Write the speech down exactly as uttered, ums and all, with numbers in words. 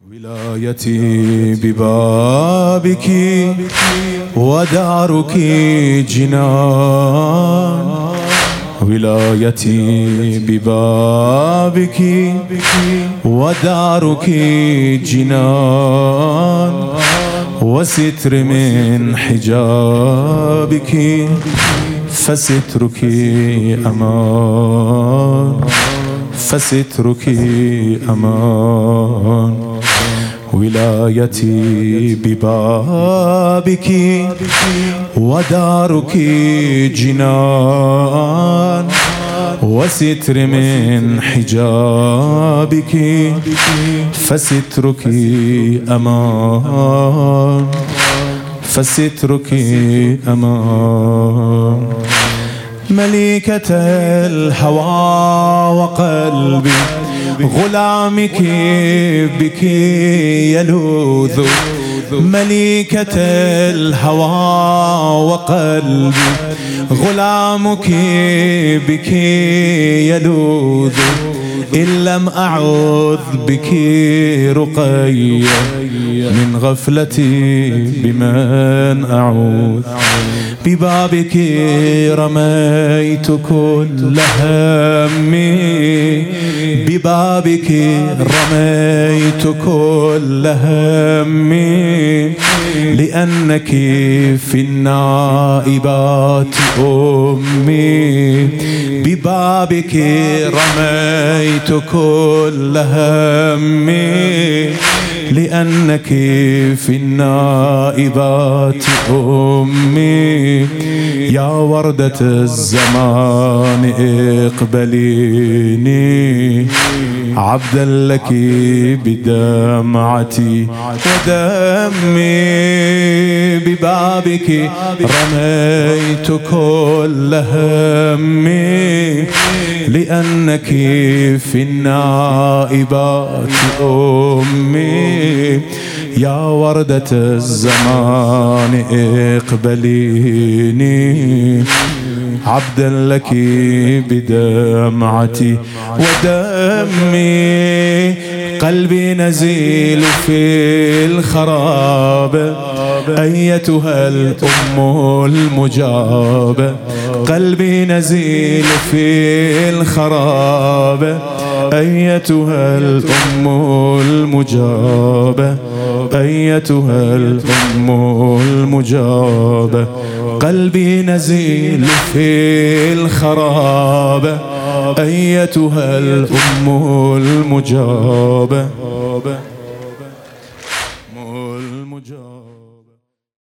ولايتي ببابك ودارك جنان، ولايتي ببابك ودارك جنان، وستر من حجابك فسترك أمان، فسترك أمان. ولايتي ببابك ودارك جنان، وستر من حجابك فسترك أمان، فسترك أمان. مليكة الهوى وقلبي غلامك بك يلوذ، مليكة الهوى وقلبي غلامك بك يلوذ، إن لم أعوذ بك رقيا من غفلتي بمن أعوذ. ببابك رميت كل همي، ببابك رميت كل همي، لأنك في النائبات أمي. ببابك رميت كل همي، لأنك في النائبات أمي. يا وردة الزمان اقبليني، عبدا لك بدمعتي ودمي. ببابك رميت كل همي، لأنك في النائبات أمي. يا وردة الزمان اقبليني، عبدا لك بدمعتي ودمي. قلبي نزيل في الخراب أيتها الأم المجابة، قلبي نزيل في الخراب أيتها الأم المجابة، أيتها الأم المجابة. قلبي نزيل في الخراب أيتها الأم المجابة، المجابة.